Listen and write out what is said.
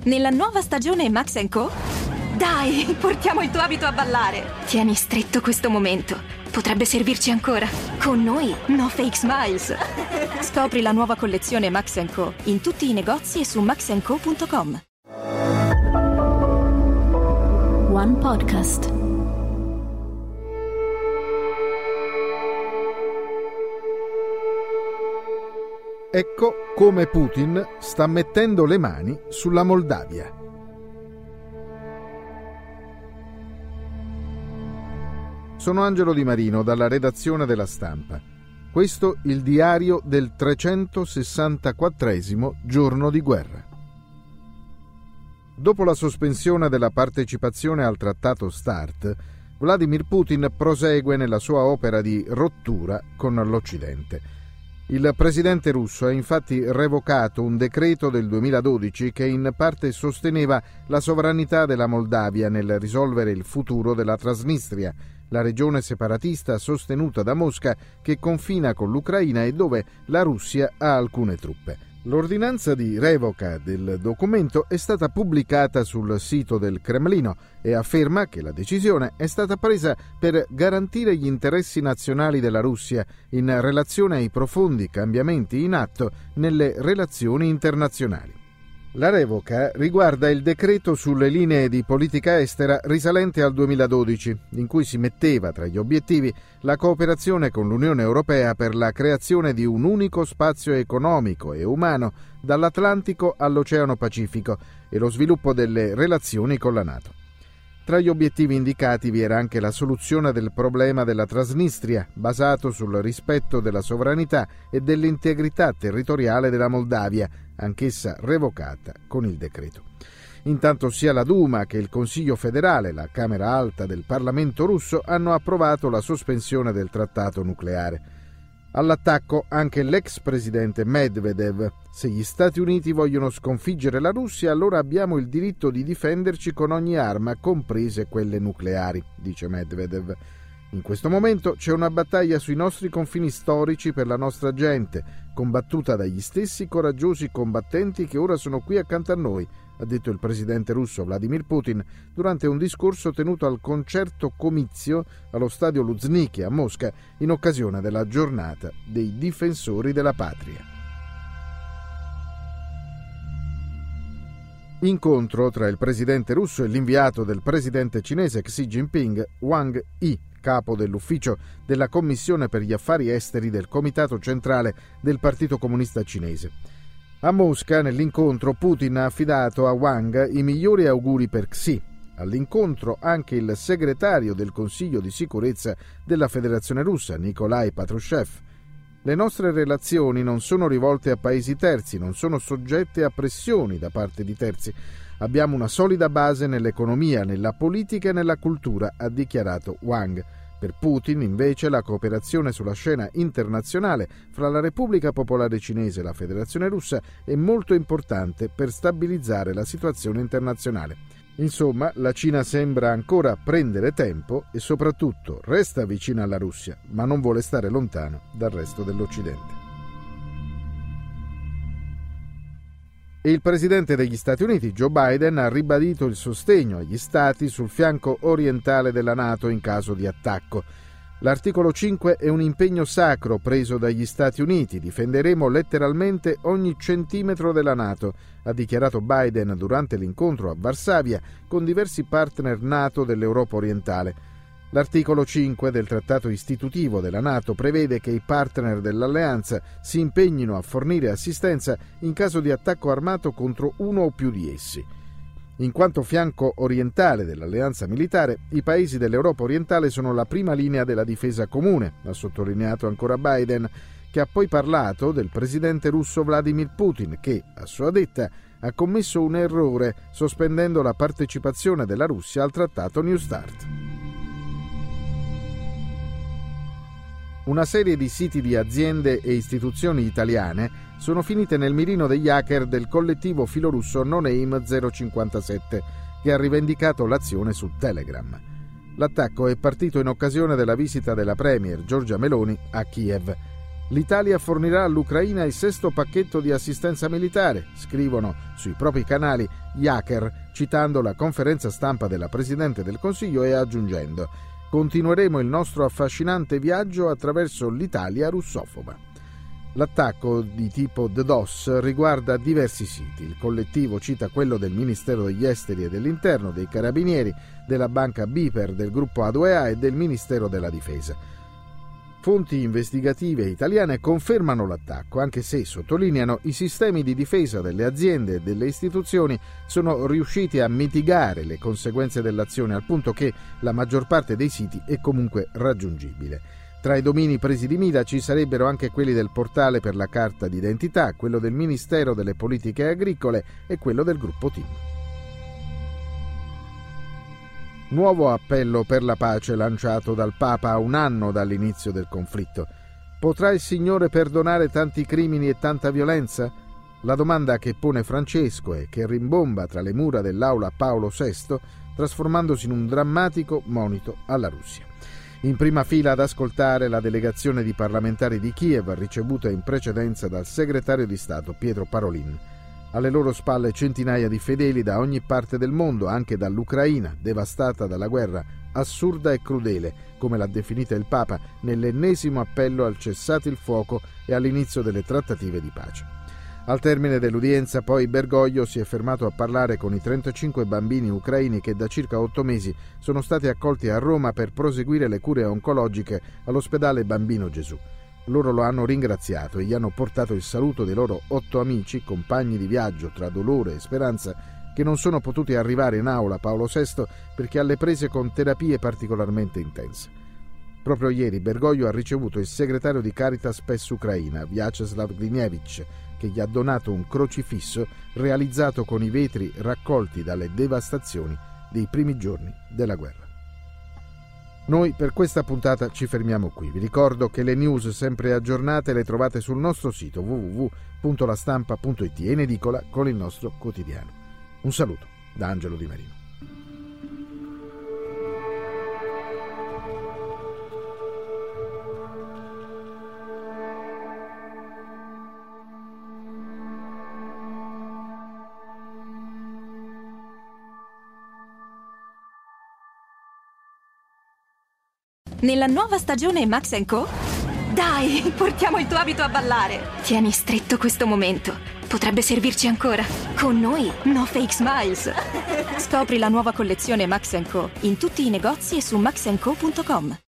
Nella nuova stagione Max & Co? Dai, portiamo il tuo abito a ballare. Tieni stretto questo momento. Potrebbe servirci ancora. Con noi, no fake smiles. Scopri la nuova collezione Max & Co in tutti i negozi e su maxandco.com. One Podcast. Ecco come Putin sta mettendo le mani sulla Moldavia. Sono Angelo Di Marino dalla redazione della Stampa. Questo il diario del 364esimo giorno di guerra. Dopo la sospensione della partecipazione al trattato START, Vladimir Putin prosegue nella sua opera di rottura con l'Occidente. Il presidente russo ha infatti revocato un decreto del 2012 che in parte sosteneva la sovranità della Moldavia nel risolvere il futuro della Transnistria, la regione separatista sostenuta da Mosca che confina con l'Ucraina e dove la Russia ha alcune truppe. L'ordinanza di revoca del documento è stata pubblicata sul sito del Cremlino e afferma che la decisione è stata presa per garantire gli interessi nazionali della Russia in relazione ai profondi cambiamenti in atto nelle relazioni internazionali. La revoca riguarda il decreto sulle linee di politica estera risalente al 2012, in cui si metteva tra gli obiettivi la cooperazione con l'Unione Europea per la creazione di un unico spazio economico e umano dall'Atlantico all'Oceano Pacifico e lo sviluppo delle relazioni con la NATO. Tra gli obiettivi indicati vi era anche la soluzione del problema della Transnistria, basato sul rispetto della sovranità e dell'integrità territoriale della Moldavia, anch'essa revocata con il decreto. Intanto sia la Duma che il Consiglio federale, la Camera Alta del Parlamento russo, hanno approvato la sospensione del trattato nucleare. All'attacco anche l'ex presidente Medvedev. Se gli Stati Uniti vogliono sconfiggere la Russia, allora abbiamo il diritto di difenderci con ogni arma, comprese quelle nucleari, dice Medvedev. In questo momento c'è una battaglia sui nostri confini storici per la nostra gente, combattuta dagli stessi coraggiosi combattenti che ora sono qui accanto a noi, ha detto il presidente russo Vladimir Putin durante un discorso tenuto al concerto comizio allo stadio Luzhniki a Mosca in occasione della giornata dei difensori della patria. Incontro tra il presidente russo e l'inviato del presidente cinese Xi Jinping, Wang Yi, capo dell'ufficio della Commissione per gli affari esteri del Comitato Centrale del Partito Comunista Cinese. A Mosca, nell'incontro, Putin ha affidato a Wang i migliori auguri per Xi. All'incontro anche il segretario del Consiglio di Sicurezza della Federazione Russa, Nikolai Patrushev. Le nostre relazioni non sono rivolte a paesi terzi, non sono soggette a pressioni da parte di terzi. Abbiamo una solida base nell'economia, nella politica e nella cultura, ha dichiarato Wang. Per Putin, invece, la cooperazione sulla scena internazionale fra la Repubblica Popolare Cinese e la Federazione Russa è molto importante per stabilizzare la situazione internazionale. Insomma, la Cina sembra ancora prendere tempo e soprattutto resta vicina alla Russia, ma non vuole stare lontano dal resto dell'Occidente. E il presidente degli Stati Uniti, Joe Biden, ha ribadito il sostegno agli stati sul fianco orientale della NATO in caso di attacco. L'articolo 5 è un impegno sacro preso dagli Stati Uniti. Difenderemo letteralmente ogni centimetro della NATO, ha dichiarato Biden durante l'incontro a Varsavia con diversi partner NATO dell'Europa orientale. L'articolo 5 del trattato istitutivo della NATO prevede che i partner dell'alleanza si impegnino a fornire assistenza in caso di attacco armato contro uno o più di essi. In quanto fianco orientale dell'alleanza militare, i paesi dell'Europa orientale sono la prima linea della difesa comune, ha sottolineato ancora Biden, che ha poi parlato del presidente russo Vladimir Putin che, a sua detta, ha commesso un errore sospendendo la partecipazione della Russia al trattato New START. Una serie di siti di aziende e istituzioni italiane sono finite nel mirino degli hacker del collettivo filorusso No Name 057, che ha rivendicato l'azione su Telegram. L'attacco è partito in occasione della visita della premier Giorgia Meloni a Kiev. L'Italia fornirà all'Ucraina il 6º pacchetto di assistenza militare, scrivono sui propri canali gli hacker, citando la conferenza stampa della Presidente del Consiglio e aggiungendo: continueremo il nostro affascinante viaggio attraverso l'Italia russofoba. L'attacco di tipo DDoS riguarda diversi siti. Il collettivo cita quello del Ministero degli Esteri e dell'Interno, dei Carabinieri, della banca Biper, del gruppo A2A e del Ministero della Difesa. Fonti investigative italiane confermano l'attacco, anche se sottolineano i sistemi di difesa delle aziende e delle istituzioni sono riusciti a mitigare le conseguenze dell'azione, al punto che la maggior parte dei siti è comunque raggiungibile. Tra i domini presi di mira ci sarebbero anche quelli del portale per la carta d'identità, quello del Ministero delle Politiche Agricole e quello del gruppo TIM. Nuovo appello per la pace lanciato dal Papa a un anno dall'inizio del conflitto. Potrà il Signore perdonare tanti crimini e tanta violenza? La domanda che pone Francesco e che rimbomba tra le mura dell'aula Paolo VI, trasformandosi in un drammatico monito alla Russia. In prima fila ad ascoltare la delegazione di parlamentari di Kiev, ricevuta in precedenza dal segretario di Stato Pietro Parolin. Alle loro spalle centinaia di fedeli da ogni parte del mondo, anche dall'Ucraina, devastata dalla guerra assurda e crudele, come l'ha definita il Papa nell'ennesimo appello al cessate il fuoco e all'inizio delle trattative di pace. Al termine dell'udienza, poi, Bergoglio si è fermato a parlare con i 35 bambini ucraini che da circa 8 mesi sono stati accolti a Roma per proseguire le cure oncologiche all'ospedale Bambino Gesù. Loro lo hanno ringraziato e gli hanno portato il saluto dei loro 8 amici, compagni di viaggio tra dolore e speranza, che non sono potuti arrivare in aula Paolo VI perché alle prese con terapie particolarmente intense. Proprio ieri Bergoglio ha ricevuto il segretario di Caritas PES Ucraina, Vyacheslav Glinievich, che gli ha donato un crocifisso realizzato con i vetri raccolti dalle devastazioni dei primi giorni della guerra. Noi per questa puntata ci fermiamo qui. Vi ricordo che le news sempre aggiornate le trovate sul nostro sito www.lastampa.it e in edicola con il nostro quotidiano. Un saluto da Angelo Di Marino. Nella nuova stagione Max & Co? Dai, portiamo il tuo abito a ballare! Tieni stretto questo momento. Potrebbe servirci ancora. Con noi, no fake smiles. Scopri la nuova collezione Max & Co in tutti i negozi e su maxandco.com.